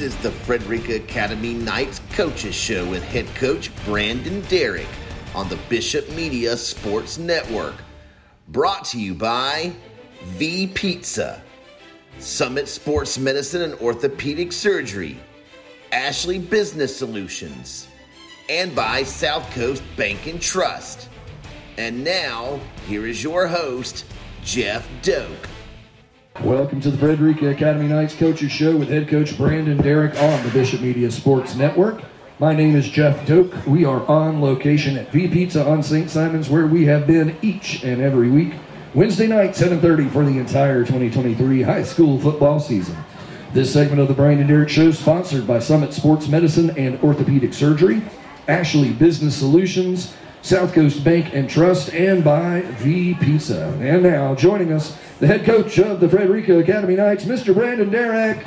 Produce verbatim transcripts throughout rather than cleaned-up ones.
is the Frederica Academy Knights Coaches Show with head coach Brandon Derrick on the Bishop Media Sports Network. Brought to you by V Pizza, Summit Sports Medicine and Orthopedic Surgery, Ashley Business Solutions, and by South Coast Bank and Trust. And now, here is your host, Jeff Doak. Welcome to the Frederica Academy Knights Coaches Show with head coach Brandon Derrick on the Bishop Media Sports Network. My name is Jeff Doak. We are on location at V Pizza on Saint Simons, where we have been each and every week. Wednesday night, seven thirty for the entire twenty twenty-three high school football season. This segment of the Brandon Derrick Show is sponsored by Summit Sports Medicine and Orthopedic Surgery, Ashley Business Solutions, South Coast Bank and Trust, and by V Pizza. And now, joining us, the head coach of the Frederica Academy Knights, Mister Brandon Derrick.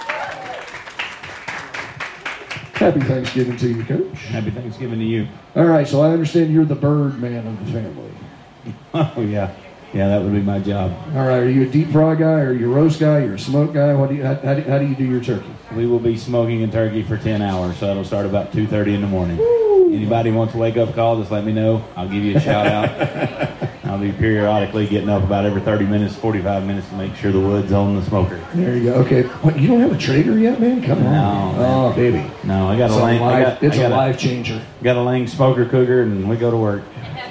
Happy Thanksgiving to you, Coach. Happy Thanksgiving to you. All right, so I understand you're the bird man of the family. Oh, yeah. Yeah, that would be my job. All right, are you a deep fry guy, or are you a roast guy, or a smoke guy? What do you, how, how, do, how do you do your turkey? We will be smoking a turkey for ten hours, so it'll start about two thirty in the morning. Woo! Anybody wants a wake-up call, just let me know. I'll give you a shout-out. I'll be periodically getting up about every thirty minutes, forty-five minutes to make sure the wood's on the smoker. There you go. Okay. What, you don't have a Traeger yet, man? Come on. No. Oh, baby. No, I got it's a Lang. A life, I got, it's I got a life changer. Got a Lang smoker cooker, and we go to work.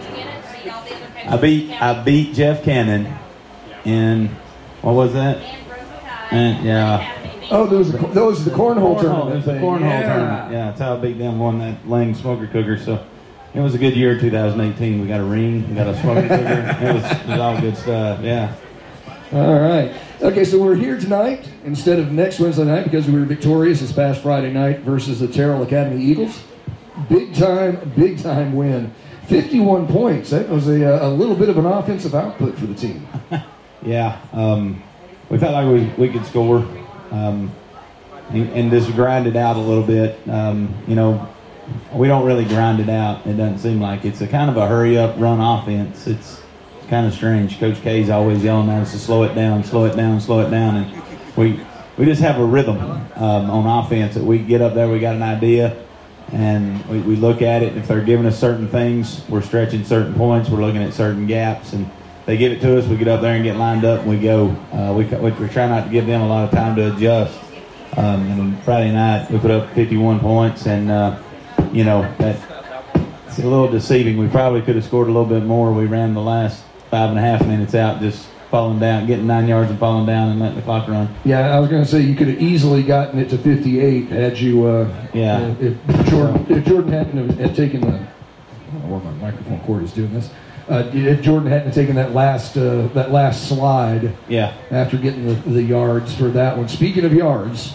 I beat I beat Jeff Cannon in, what was that? And, yeah. Oh, those are, those are the cornhole, cornhole tournament thing. Cornhole yeah. tournament. Yeah, that's how I beat them, won that Lang smoker cooker. So it was a good year, two thousand eighteen. We got a ring, we got a smoker cooker. It was, it was all good stuff, yeah. All right. Okay, so we're here tonight instead of next Wednesday night because we were victorious this past Friday night versus the Terrell Academy Eagles. Big time, big time win. fifty-one points. That was a, a little bit of an offensive output for the team. Yeah, um, we felt like we, we could score um, and, and just grind it out a little bit. Um, you know, we don't really grind it out. It doesn't seem like it's a kind of a hurry-up run offense. It's kind of strange. Coach K's always yelling at us to slow it down, slow it down, slow it down. And we we just have a rhythm um, on offense that we get up there, we got an idea, and we, we look at it. If they're giving us certain things, we're stretching certain points, we're looking at certain gaps, and they give it to us, we get up there and get lined up, and we go. Uh, we, we try not to give them a lot of time to adjust. Um, and Friday night, we put up fifty-one points, and, uh, you know, that it's a little deceiving. We probably could have scored a little bit more. We ran the last five and a half minutes out just falling down, getting nine yards and falling down and letting the clock run. Yeah, I was going to say you could have easily gotten it to fifty-eight had you, uh, yeah. uh, if Jordan if Jordan hadn't had taken the, I don't know where my microphone cord is doing this. Uh, if Jordan hadn't taken that last uh, that last slide, yeah, after getting the, the yards for that one. Speaking of yards,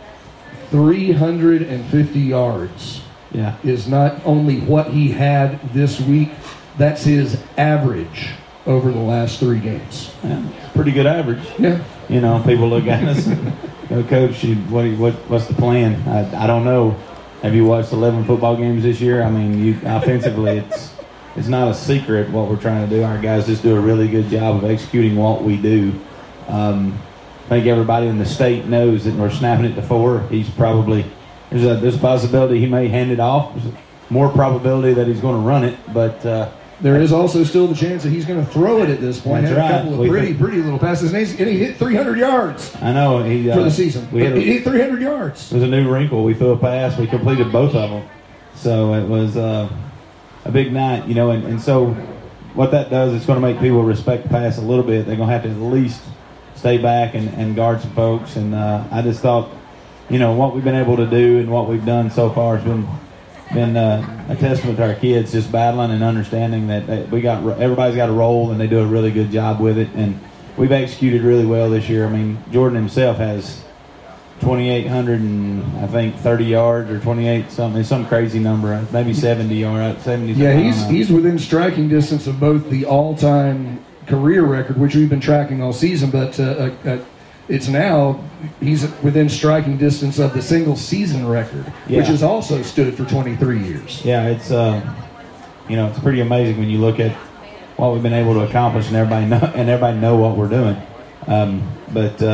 three hundred fifty yards. Yeah, is not only what he had this week. That's his average over the last three games. Yeah, pretty good average. Yeah. You know, people look at us and go, Coach, you, what, what what's the plan? I, I don't know. Have you watched eleven football games this year? I mean, you offensively, it's it's not a secret what we're trying to do. Our guys just do a really good job of executing what we do. Um, I think everybody in the state knows that we're snapping it to four. He's probably, there's a, there's a possibility he may hand it off. There's more probability that he's going to run it, but uh, there is also still the chance that he's going to throw it at this point. That's had right. a couple of we pretty, think, pretty little passes, and, and he hit three hundred yards. I know he uh, for the season. We had a, he hit three hundred yards. It was a new wrinkle. We threw a pass. We completed both of them, so it was uh, a big night, you know. And, and so what that does, it's going to make people respect the pass a little bit. They're going to have to at least stay back and, and guard some folks. And uh, I just thought, you know, what we've been able to do and what we've done so far has been. been uh, a testament to our kids just battling and understanding that, that we got everybody's got a role and they do a really good job with it, and we've executed really well this year. I mean, Jordan himself has twenty-eight hundred and I think thirty yards or twenty-eight something, some crazy number, maybe seventy yards, seventy. Yeah, he's he's within striking distance of both the all-time career record, which we've been tracking all season, but uh, uh, it's now he's within striking distance of the single season record, yeah. which has also stood for twenty-three years. Yeah, it's uh, you know, it's pretty amazing when you look at what we've been able to accomplish, and everybody know, and everybody know what we're doing. Um, but uh,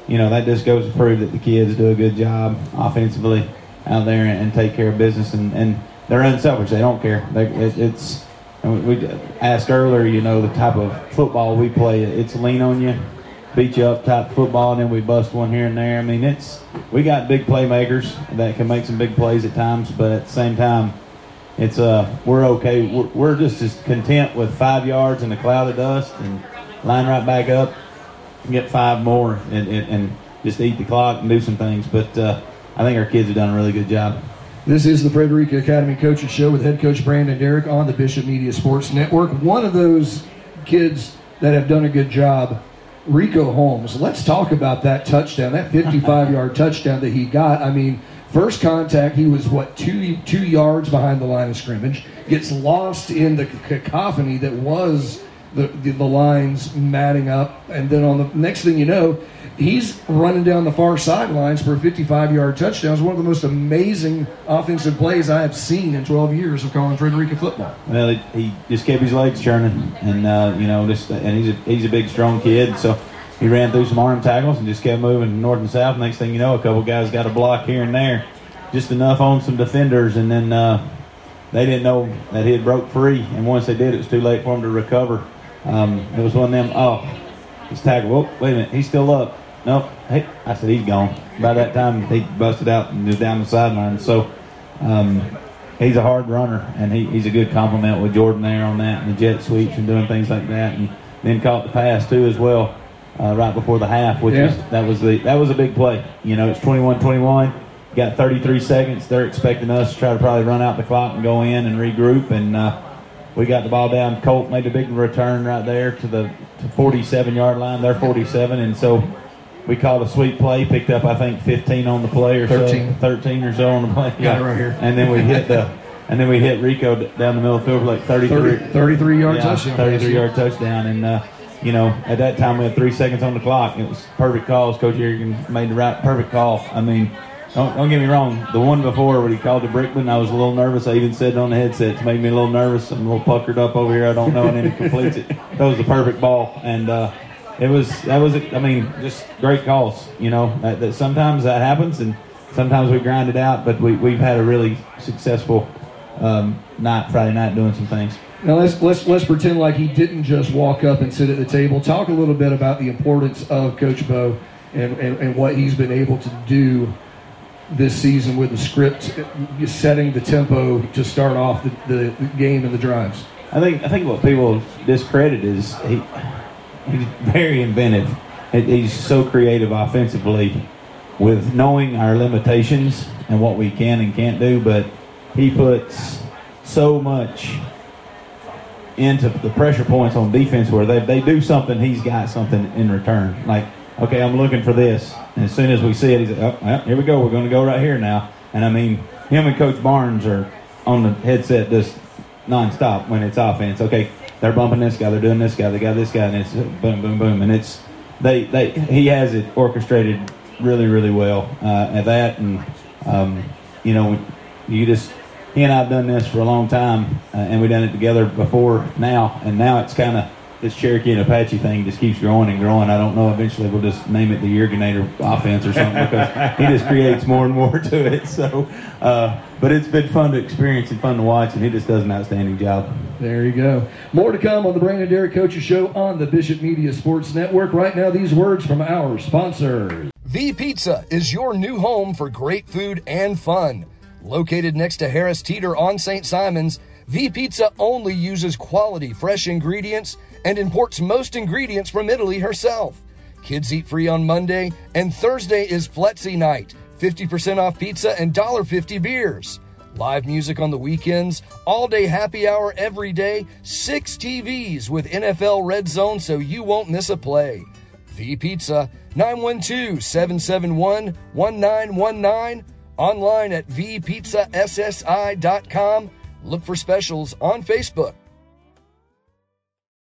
you know, that just goes to prove that the kids do a good job offensively out there and, and take care of business, and, and they're unselfish. They don't care. They, it, it's we asked earlier, you know, the type of football we play. It's lean on you, beat you up type football, and then we bust one here and there. I mean, it's we got big playmakers that can make some big plays at times, but at the same time, it's uh we're okay. We're, we're just as content with five yards in a cloud of dust and line right back up, and get five more, and, and, and just eat the clock and do some things. But uh, I think our kids have done a really good job. This is the Frederica Academy Coaches Show with head coach Brandon Derrick on the Bishop Media Sports Network. One of those kids that have done a good job, Rico Holmes. Let's talk about that touchdown, that fifty-five-yard touchdown that he got. I mean, first contact, he was, what, two two yards behind the line of scrimmage, gets lost in the cacophony that was the, the, the lines matting up, and then on the next thing you know, he's running down the far sidelines for a fifty-five-yard touchdown. It's one of the most amazing offensive plays I have seen in twelve years of calling Frederica football. Well, he, he just kept his legs churning, and uh, you know, just and he's a, he's a big, strong kid, so he ran through some arm tackles and just kept moving north and south. Next thing you know, a couple guys got a block here and there, just enough on some defenders, and then uh, they didn't know that he had broke free. And once they did, it was too late for him to recover. Um, it was one of them. Oh, he's tackled. Whoa, wait a minute, he's still up. Nope. Hey, I said he's gone. By that time, he busted out and was down the sideline. So um, he's a hard runner, and he, he's a good compliment with Jordan there on that and the jet sweeps and doing things like that, and then caught the pass too as well uh, right before the half, which yeah. was that was the that was a big play. You know, it's twenty-one twenty-one. Got thirty-three seconds. They're expecting us to try to probably run out the clock and go in and regroup, and uh, we got the ball down. Colt made a big return right there to the forty-seven-yard line. They're forty-seven, and so we called a sweep play, picked up, I think, fifteen on the play or thirteen. so. thirteen or so on the play. Got yeah. it right here. And then we hit the and then we hit Rico down the middle of the field for like thirty-three. thirty-three-yard yeah, touchdown. thirty-three-yard touchdown. And, uh, you know, at that time we had three seconds on the clock. It was perfect calls. Coach Erigan made the right perfect call. I mean, don't, don't get me wrong. The one before when he called to Brickman, I was a little nervous. I even said it on the headset. It made me a little nervous. I'm a little puckered up over here. I don't know. And then he completes it. That was the perfect ball. And, uh, It was, that was, I mean, just great calls, you know, that, that sometimes that happens and sometimes we grind it out, but we, we've had a really successful um, night, Friday night doing some things. Now let's, let's, let's pretend like he didn't just walk up and sit at the table. Talk a little bit about the importance of Coach Bo and, and, and what he's been able to do this season with the script, setting the tempo to start off the, the, the game and the drives. I think, I think what people discredit is he, he's very inventive. He's so creative offensively with knowing our limitations and what we can and can't do, but he puts so much into the pressure points on defense where they, they do something, he's got something in return. Like, okay, I'm looking for this. And as soon as we see it, he's like, oh, well, here we go. We're going to go right here now. And, I mean, him and Coach Barnes are on the headset just nonstop when it's offense. Okay, they're bumping this guy, they're doing this guy, they got this guy, and it's boom, boom, boom. And it's they, they he has it orchestrated really, really well uh, at that. And, um, you know, you just he and I have done this for a long time, uh, and we've done it together before now. And now it's kind of this Cherokee and Apache thing just keeps growing and growing. I don't know. Eventually we'll just name it the Yerginator offense or something because he just creates more and more to it. So, uh, but it's been fun to experience and fun to watch, and he just does an outstanding job. There you go. More to come on the Brandon Derrick Coaches Show on the Bishop Media Sports Network. Right now, these words from our sponsors. V Pizza is your new home for great food and fun. Located next to Harris Teeter on Saint Simons, V Pizza only uses quality fresh ingredients and imports most ingredients from Italy herself. Kids eat free on Monday, and Thursday is Flexi night. fifty percent off pizza and one dollar fifty beers. Live music on the weekends, all-day happy hour every day, six T Vs with N F L Red Zone so you won't miss a play. V Pizza, nine one two, seven seven one, one nine one nine, online at v pizza s s i dot com. Look for specials on Facebook.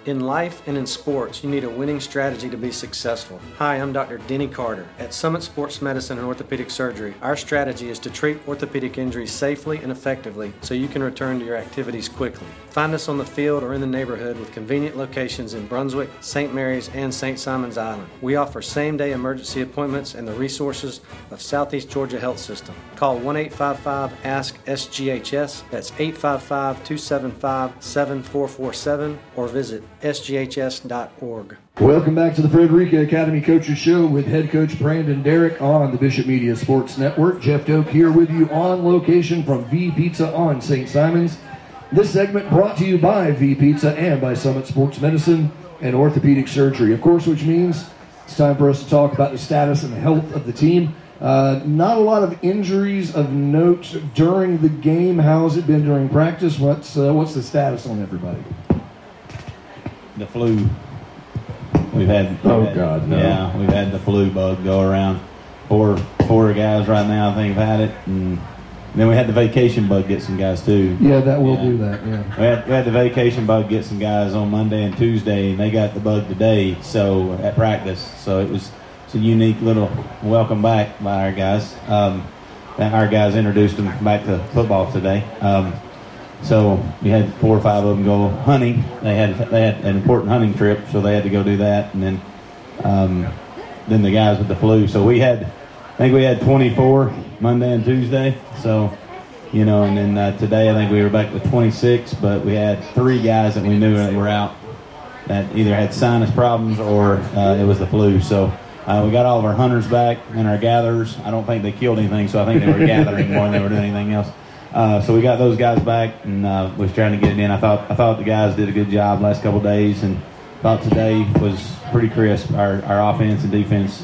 In life and in sports, you need a winning strategy to be successful. Hi, I'm Doctor Denny Carter. At Summit Sports Medicine and Orthopedic Surgery, our strategy is to treat orthopedic injuries safely and effectively so you can return to your activities quickly. Find us on the field or in the neighborhood with convenient locations in Brunswick, Saint Mary's, and Saint Simons Island. We offer same-day emergency appointments and the resources of Southeast Georgia Health System. Call one eight five five, A S K, S G H S. That's eight five five, two seven five, seven four four seven or visit S G H S dot org. Welcome back to the Frederica Academy Coaches Show with head coach Brandon Derrick on the Bishop Media Sports Network. Jeff Doak here with you on location from V Pizza on Saint Simons. This segment brought to you by V Pizza and by Summit Sports Medicine and Orthopedic Surgery, of course, which means it's time for us to talk about the status and health of the team. Uh, not a lot of injuries of note during the game. How's it been during practice? What's uh, what's the status on everybody? The flu. We've had. We've oh had, God, no. Yeah, we've had the flu bug go around. Four four guys right now, I think, have had it, and then we had the vacation bug get some guys too. Yeah, that will yeah. do that. Yeah. We had, we had the vacation bug get some guys on Monday and Tuesday, and they got the bug today. So at practice, so it was it's a unique little welcome back by our guys. Um, our guys introduced them back to football today. Um, So we had four or five of them go hunting. They had they had an important hunting trip, so they had to go do that. And then um, then the guys with the flu. So we had, I think we had twenty-four Monday and Tuesday. So, you know, and then uh, today I think we were back to twenty-six. But we had three guys that we knew that were out that either had sinus problems or uh, it was the flu. So uh, we got all of our hunters back and our gatherers. I don't think they killed anything, so I think they were gathering more than they were doing anything else. Uh, so we got those guys back and uh, was trying to get it in. I thought I thought the guys did a good job last couple of days, and thought today was pretty crisp. Our our offense and defense,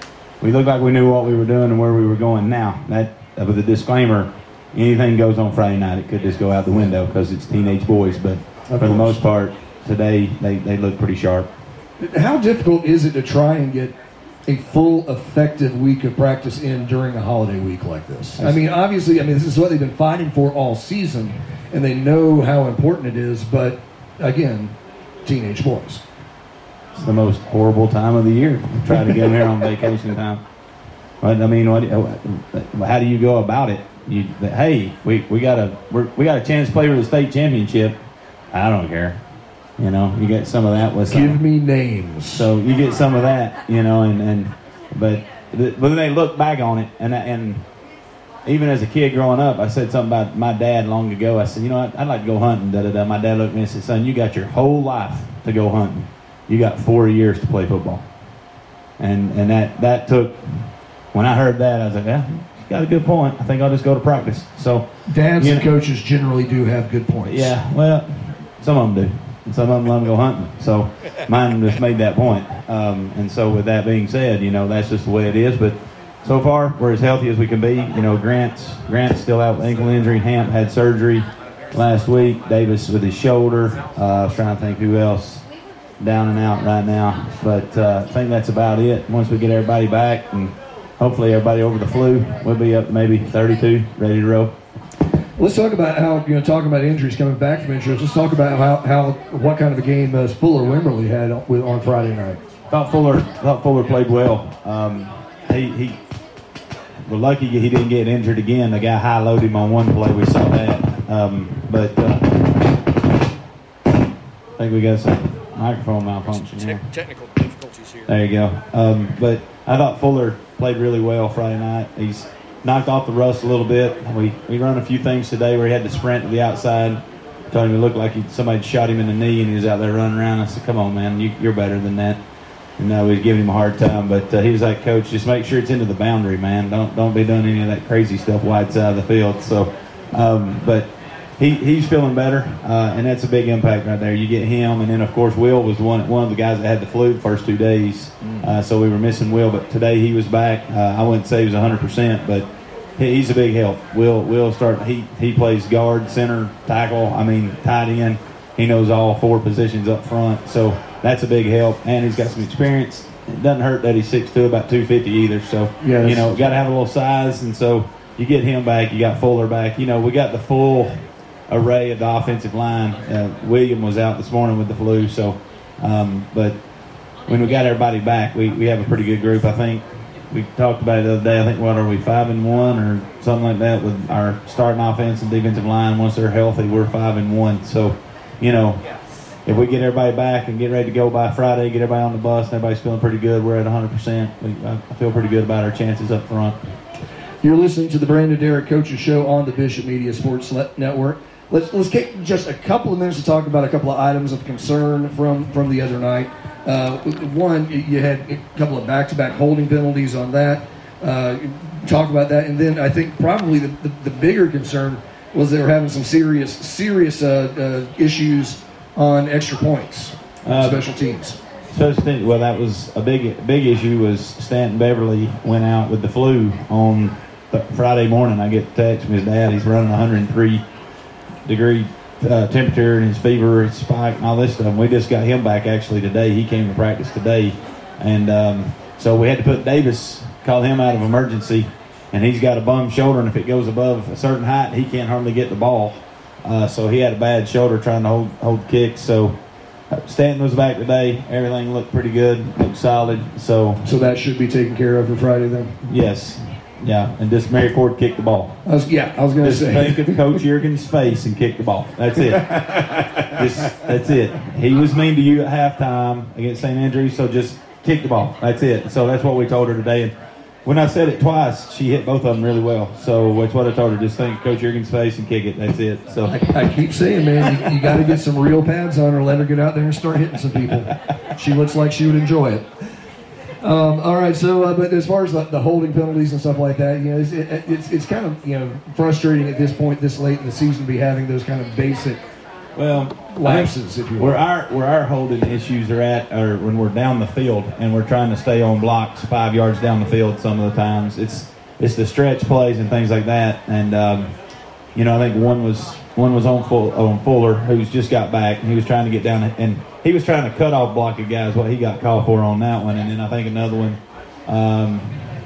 we looked like we knew what we were doing and where we were going. Now that uh, with a disclaimer, anything goes on Friday night, it could just go out the window because it's teenage boys. But for the most part, today they they look pretty sharp. How difficult is it to try and get a full, effective week of practice in during a holiday week like this? I mean, obviously, I mean, this is what they've been fighting for all season, and they know how important it is, but, again, teenage boys. It's the most horrible time of the year to try to get them here on vacation time. But, I mean, what, how do you go about it? You, hey, we, we got a we're, we got a chance to play for the state championship. I don't care. You know, you get some of that with some. Give me names. So you get some of that, you know, and, and but but then they look back on it, and and even as a kid growing up, I said something about my dad long ago. I said, you know what, I'd like to go hunting. Da da da. My dad looked at me and said, son, you got your whole life to go hunting. You got four years to play football, and and that that took. When I heard that, I was like, yeah, he's got a good point. I think I'll just go to practice. So dads and know, coaches generally do have good points. Yeah, well, some of them do. Some of them let them go hunting. So mine just made that point. Um, and so with that being said, you know, that's just the way it is. But so far, we're as healthy as we can be. You know, Grant's, Grant's still out with ankle injury. Hamp had surgery last week. Davis with his shoulder. Uh, I was trying to think who else down and out right now. But uh, I think that's about it. Once we get everybody back and hopefully everybody over the flu, we'll be up maybe thirty-two, ready to roll. Let's talk about how, you know, talking about injuries, coming back from injuries, let's talk about how, how what kind of a game uh, Fuller Wimberley had on, with, on Friday night. Thought Fuller thought Fuller played well. Um, he, he, we're lucky he didn't get injured again. The guy high-loaded him on one play. We saw that. Um, but uh, I think we got some microphone malfunction here. Te- technical difficulties here. There you go. Um, but I thought Fuller played really well Friday night. He's knocked off the rust a little bit. We we run a few things today where he had to sprint to the outside. Told him it looked like he, somebody shot him in the knee, and he was out there running around. I said, come on, man, you, you're better than that. And now we're giving him a hard time. But uh, he was like, Coach, just make sure it's into the boundary, man. Don't don't be doing any of that crazy stuff wide side of the field. So, um, but he he's feeling better, uh, and that's a big impact right there. You get him, and then, of course, Will was one, one of the guys that had the flu the first two days. Uh, so we were missing Will, but today he was back. Uh, I wouldn't say he was one hundred percent, but he's a big help. Will Will start. He he plays guard, center, tackle. I mean, tight end. He knows all four positions up front. So that's a big help, and he's got some experience. It doesn't hurt that he's six two, about two fifty either. So yes. You know, got to have a little size, and so you get him back. You got Fuller back. You know, we got the full array of the offensive line. Uh, William was out this morning with the flu, so um, but when we got everybody back, we, we have a pretty good group. I think we talked about it the other day. I think what are we five and one or something like that with our starting offense and defensive line. Once they're healthy, we're five and one. So, you know, if we get everybody back and get ready to go by Friday, get everybody on the bus, and everybody's feeling pretty good, we're at one hundred percent. We, I feel pretty good about our chances up front. You're listening to the Brandon Derrick Coaches Show on the Bishop Media Sports Network. Let's let's take just a couple of minutes to talk about a couple of items of concern from, from the other night. Uh, one, you had a couple of back-to-back holding penalties on that. Uh, talk about that, and then I think probably the, the, the bigger concern was they were having some serious serious uh, uh, issues on extra points, uh, special teams. Special teams. Well, that was a big big issue. Was Stanton Beverly went out with the flu on th- Friday morning. I get a text from his dad. He's running one hundred three degree uh, temperature, and his fever, his spike, and all this stuff. And we just got him back actually today. He came to practice today, and um, so we had to put Davis, call him out of emergency, and he's got a bum shoulder, and if it goes above a certain height, he can't hardly get the ball. Uh, so he had a bad shoulder trying to hold hold kicks. So uh, Stanton was back today. Everything looked pretty good, looked solid. So so that should be taken care of for Friday then. Yes, yeah, and just Mary Ford kicked the ball. I was, yeah, I was going to say. Just think of Coach Juergens' face and kick the ball. That's it. just, that's it. He was mean to you at halftime against Saint Andrews, so just kick the ball. That's it. So that's what we told her today. And when I said it twice, she hit both of them really well. So that's what I told her. Just think of Coach Juergens' face and kick it. That's it. So I, I keep saying, man, you, you got to get some real pads on her. Let her get out there and start hitting some people. She looks like she would enjoy it. Um, all right, so uh, but as far as the, the holding penalties and stuff like that, you know, it's, it, it's it's kind of you know frustrating at this point, this late in the season, to be having those kind of basic well lapses, if you will. Where our where our holding issues are at, are when we're down the field and we're trying to stay on blocks five yards down the field. Some of the times, it's it's the stretch plays and things like that. And um, you know, I think one was one was on full on Fuller, who's just got back, and he was trying to get down and. He was trying to cut off block a guy is what he got called for on that one. And then I think another one, um,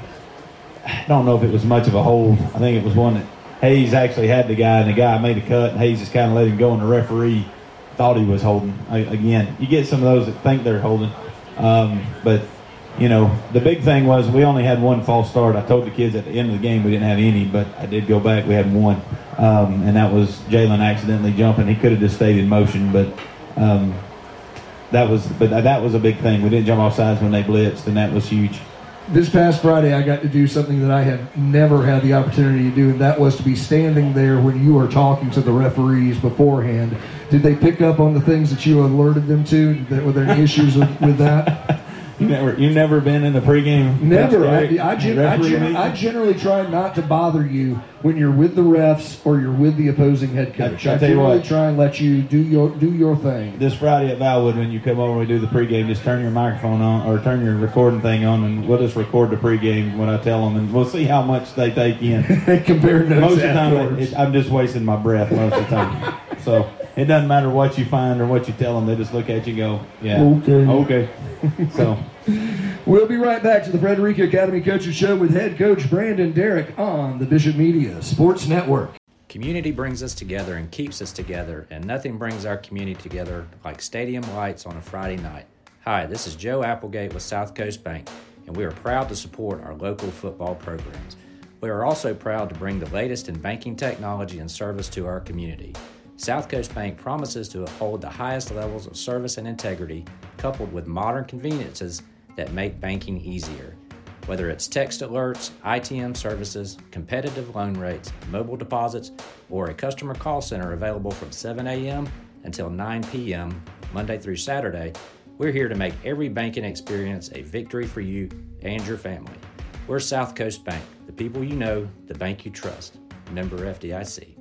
I don't know if it was much of a hold. I think it was one that Hayes actually had the guy, and the guy made a cut, and Hayes just kind of let him go, and the referee thought he was holding. I, again, you get some of those that think they're holding. Um, but, you know, the big thing was we only had one false start. I told the kids at the end of the game we didn't have any, but I did go back. We had one, um, and that was Jalen accidentally jumping. He could have just stayed in motion, but um, – That was, but that was a big thing. We didn't jump off sides when they blitzed, and that was huge. This past Friday, I got to do something that I had never had the opportunity to do, and that was to be standing there when you were talking to the referees beforehand. Did they pick up on the things that you alerted them to? Were there any issues with, with that? You never, you've never been in the pregame. Never. I, I, gen- I, gen- I generally try not to bother you when you're with the refs or you're with the opposing head coach. I, I generally try and let you do your do your thing. This Friday at Valwood, when you come over and we do the pregame, just turn your microphone on or turn your recording thing on, and we'll just record the pregame when I tell them, and we'll see how much they take in. Compared to most of the time, it, I'm just wasting my breath most of the time. So it doesn't matter what you find or what you tell them; they just look at you and go, "Yeah, okay." Okay. So we'll be right back to the Frederica Academy Coaches Show with head coach Brandon Derrick on the Bishop Media Sports Network. Community brings us together and keeps us together, and nothing brings our community together like stadium lights on a Friday night. Hi, this is Joe Applegate with South Coast Bank, and we are proud to support our local football programs. We are also proud to bring the latest in banking technology and service to our community. South Coast Bank promises to uphold the highest levels of service and integrity, coupled with modern conveniences that make banking easier. Whether it's text alerts, I T M services, competitive loan rates, mobile deposits, or a customer call center available from seven a.m. until nine p.m. Monday through Saturday, we're here to make every banking experience a victory for you and your family. We're South Coast Bank, the people you know, the bank you trust. Member F D I C.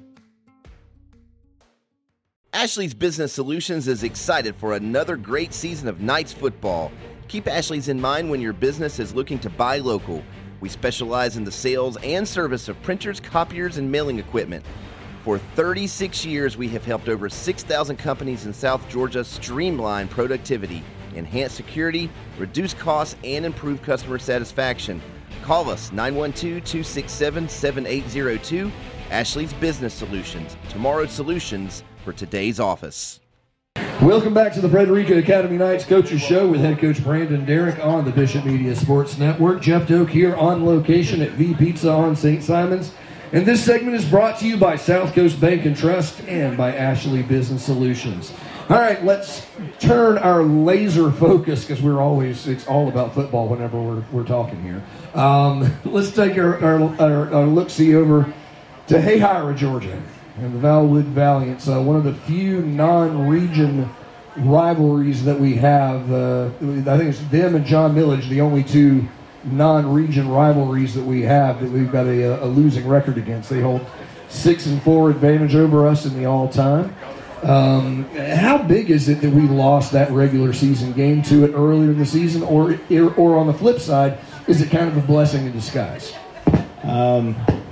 Ashley's Business Solutions is excited for another great season of Knights football. Keep Ashley's in mind when your business is looking to buy local. We specialize in the sales and service of printers, copiers, and mailing equipment. For thirty-six years, we have helped over six thousand companies in South Georgia streamline productivity, enhance security, reduce costs, and improve customer satisfaction. Call us nine one two, two six seven, seven eight zero two Ashley's Business Solutions, tomorrow's solutions for today's office. Welcome back to the Frederica Academy Nights Coaches Show with head coach Brandon Derrick on the Bishop Media Sports Network. Jeff Doak here on location at V Pizza on Saint Simons. And this segment is brought to you by South Coast Bank and Trust and by Ashley Business Solutions. All right, let's turn our laser focus, because we're always, it's all about football whenever we're, we're talking here. Um, let's take our, our, our, our look-see over to Hayhira, Georgia, and the Valwood Valiants, uh, one of the few non-region rivalries that we have. Uh, I think it's them and John Millage, the only two non-region rivalries that we have that we've got a, a losing record against. They hold six and four advantage over us in the all-time. Um, how big is it that we lost that regular season game to it earlier in the season, or or on the flip side, is it kind of a blessing in disguise? Um,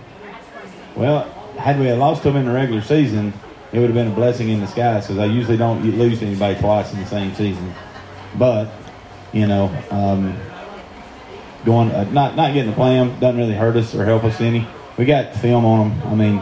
well, had we had lost them in the regular season, it would have been a blessing in disguise, because I usually don't lose to anybody twice in the same season. But, you know, um, going uh, not not getting to play them doesn't really hurt us or help us any. We got film on them. I mean,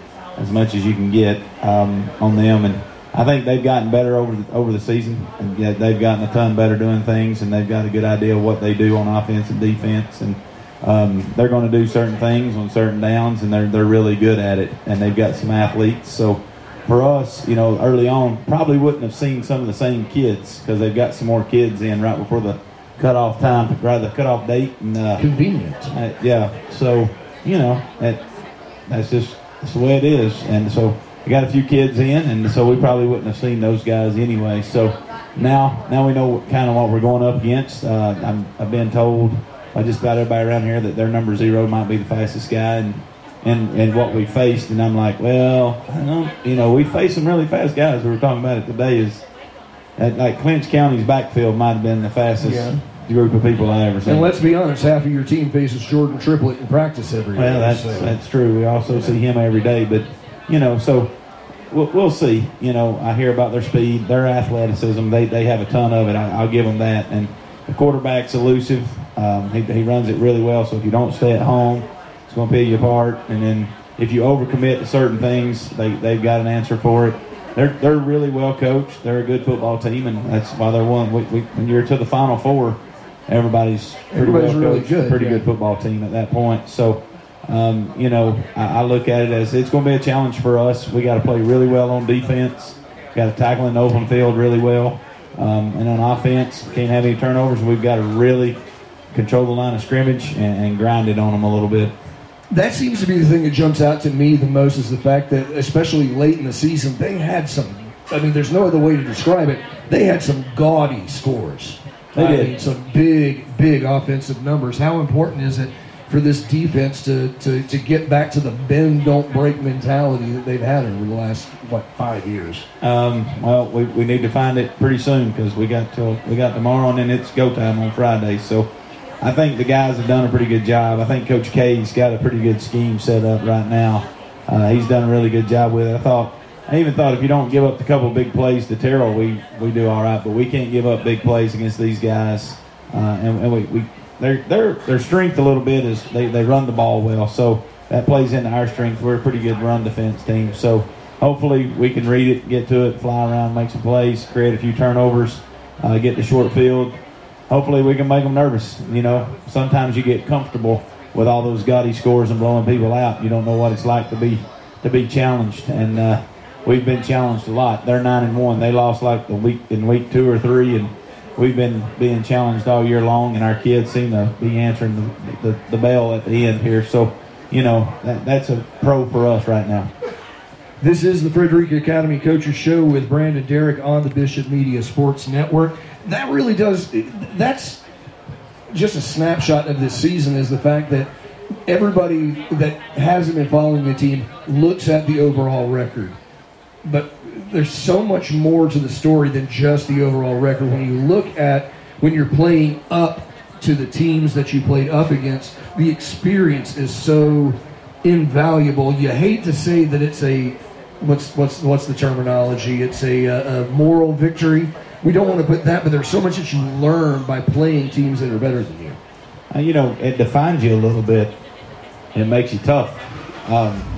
as much as you can get um, on them, and I think they've gotten better over the, over the season. And yeah, they've gotten a ton better doing things, and they've got a good idea of what they do on offense and defense, and um, they're going to do certain things on certain downs, and they're they're really good at it, and they've got some athletes. So for us, you know, early on, probably wouldn't have seen some of the same kids, because they've got some more kids in right before the cutoff time, rather the cutoff date, and uh, convenient. Uh, yeah, so you know that that's just. That's the way it is, and so we got a few kids in, and so we probably wouldn't have seen those guys anyway. So now, now we know kind of what we're going up against. Uh, I'm, I've been told by just about everybody around here that their number zero might be the fastest guy, and and, and what we faced. And I'm like, well, I don't, you know, we faced some really fast guys. We were talking about it today. Is that, like Clinch County's backfield might have been the fastest. Yeah. Group of people I ever seen. And let's be honest, half of your team faces Jordan Triplett in practice every day. Well, that's so. that's true. We also see him every day, but you know, so we'll, we'll see. You know, I hear about their speed, their athleticism. They they have a ton of it. I, I'll give them that. And the quarterback's elusive. Um, he he runs it really well. So if you don't stay at home, it's going to peel you apart. And then if you overcommit to certain things, they they've got an answer for it. They're they're really well coached. They're a good football team, and that's why they're one. We, we, when you're to the Final Four, everybody's pretty Everybody's well really coached, good, pretty yeah. good football team at that point. So, um, you know, I, I look at it as it's going to be a challenge for us. We got to play really well on defense. Got to tackle in the open field really well, um, and on offense, can't have any turnovers. We've got to really control the line of scrimmage and, and grind it on them a little bit. That seems to be the thing that jumps out to me the most, is the fact that, especially late in the season, they had some, I mean, there's no other way to describe it, they had some gaudy scores. They I did. mean, some big, big offensive numbers. How important is it for this defense to, to, to get back to the bend, don't break mentality that they've had over the last, what, five years? Um, well, we, we need to find it pretty soon, because we got till, we got tomorrow, and then it's go time on Friday. So I think the guys have done a pretty good job. I think Coach K's got a pretty good scheme set up right now. Uh, he's done a really good job with it. I thought, I even thought if you don't give up a couple big plays to Terrell, we, we do all right. But we can't give up big plays against these guys. Uh, and and we, we their their their strength a little bit is they, they run the ball well. So that plays into our strength. We're a pretty good run defense team. So hopefully we can read it, get to it, fly around, make some plays, create a few turnovers, uh, get to short field. Hopefully we can make them nervous. You know, sometimes you get comfortable with all those gaudy scores and blowing people out. You don't know what it's like to be to be challenged. And uh, we've been challenged a lot. They're nine and one. They lost like the week in week two or three, and we've been being challenged all year long. And our kids seem to be answering the the, the bell at the end here. So, you know, that, that's a pro for us right now. This is the Frederica Academy Coaches Show with Brandon Derrick on the Bishop Media Sports Network. That really does, that's just a snapshot of this season, is the fact that everybody that hasn't been following the team looks at the overall record. But there's so much more to the story than just the overall record. When you look at, when you're playing up to the teams that you played up against, the experience is so invaluable. You hate to say that it's a, what's what's what's the terminology? It's a, a, a moral victory. We don't want to put that, but there's so much that you learn by playing teams that are better than you. Uh, you know, it defines you a little bit. It makes you tough. Um,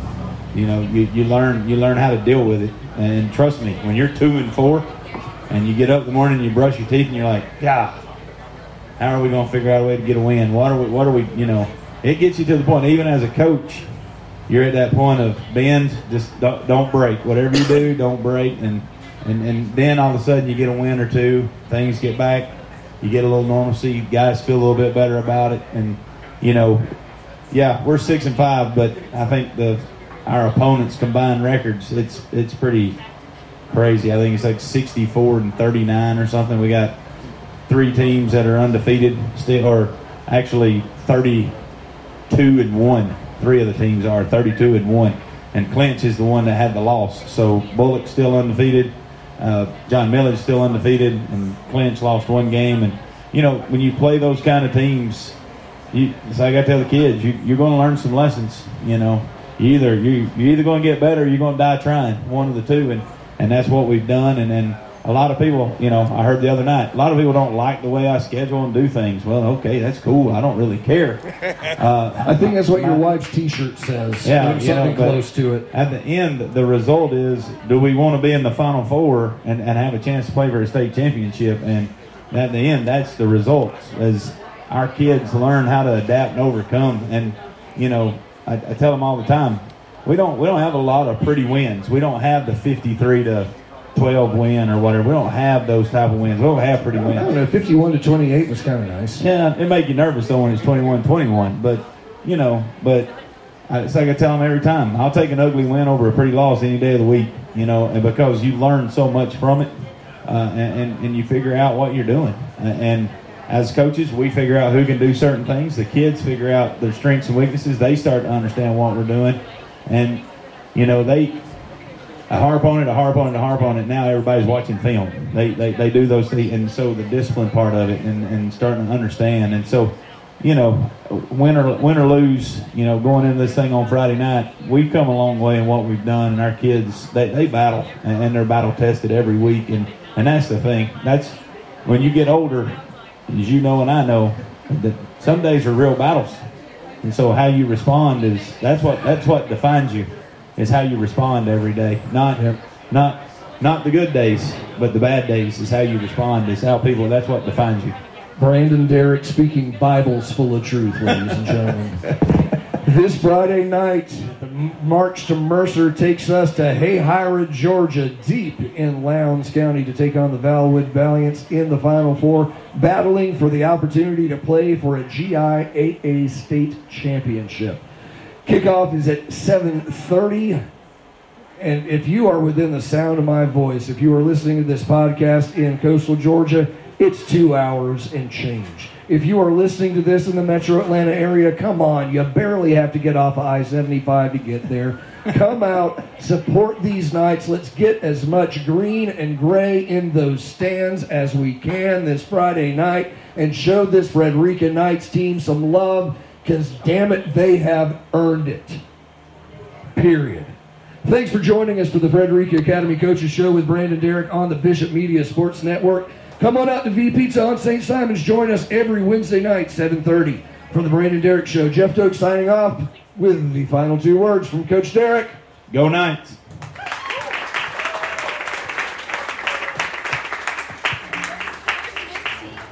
You know, you, you learn you learn how to deal with it. And trust me, when you're two and four, and you get up in the morning and you brush your teeth, and you're like, God, how are we going to figure out a way to get a win? What are we? What are we? You know, it gets you to the point. Even as a coach, you're at that point of bend, just don't, don't break. Whatever you do, don't break. And, and and then all of a sudden you get a win or two. Things get back. You get a little normalcy. Guys feel a little bit better about it. And you know, yeah, we're six and five, but I think the our opponents' combined records, it's it's pretty crazy. I think it's like sixty-four and thirty-nine or something. We got three teams that are undefeated still, or actually thirty-two and one. Three of the teams are thirty-two and one, and Clinch is the one that had the loss. So Bullock's still undefeated, uh, John Milledge's still undefeated, and Clinch lost one game. And you know, when you play those kind of teams, you, it's like I tell the kids, you, you're going to learn some lessons. You know, you either you you're either going to get better, or you're going to die trying. One of the two, and and that's what we've done. And then a lot of people, you know, I heard the other night, a lot of people don't like the way I schedule and do things. Well, okay, that's cool. I don't really care. Uh, I think that's what your wife's T-shirt says. Yeah, Maybe you know, something close to it. At the end, the result is, do we want to be in the Final Four and, and have a chance to play for a state championship? And at the end, that's the results. As our kids learn how to adapt and overcome. And, you know, I, I tell them all the time, we don't we don't have a lot of pretty wins. We don't have the fifty-three to twelve win or whatever. We don't have those type of wins. We don't have pretty wins. I don't know, fifty-one to twenty-eight was kind of nice. Yeah, it make you nervous though when it's twenty-one twenty-one. But, you know, but I, it's like I tell them every time, I'll take an ugly win over a pretty loss any day of the week, you know, and because you learn so much from it, uh, and, and, and you figure out what you're doing. And as coaches, we figure out who can do certain things. The kids figure out their strengths and weaknesses. They start to understand what we're doing. And, you know, they... I harp on it, I harp on it, I harp on it. Now everybody's watching film. They they, they do those things, and so the discipline part of it, and, and starting to understand. And so, you know, win or win or lose, you know, going into this thing on Friday night, we've come a long way in what we've done. And our kids, they, they battle, and, and they're battle tested every week. And, and that's the thing. That's when you get older, as you know and I know, that some days are real battles. And so how you respond is that's what that's what defines you. Is how you respond every day. Not Yep. not not the good days, but the bad days is how you respond. Is how people, that's what defines you. Brandon Derrick speaking Bibles full of truth, ladies and gentlemen. This Friday night, the march to Mercer takes us to Hayhira, Georgia, deep in Lowndes County to take on the Valwood Valiants in the Final Four, battling for the opportunity to play for a G I A A state championship. Kickoff is at seven thirty, and if you are within the sound of my voice, if you are listening to this podcast in coastal Georgia, it's two hours and change. If you are listening to this in the metro Atlanta area, come on, you barely have to get off of I seventy-five to get there. Come out, support these Knights. Let's get as much green and gray in those stands as we can this Friday night and show this Frederica Knights team some love. Because, damn it, they have earned it. Period. Thanks for joining us for the Frederica Academy Coaches Show with Brandon Derrick on the Bishop Media Sports Network. Come on out to V Pizza on Saint Simons. Join us every Wednesday night, seven thirty. From the Brandon Derrick Show, Jeff Doak signing off with the final two words from Coach Derrick. Go Knights.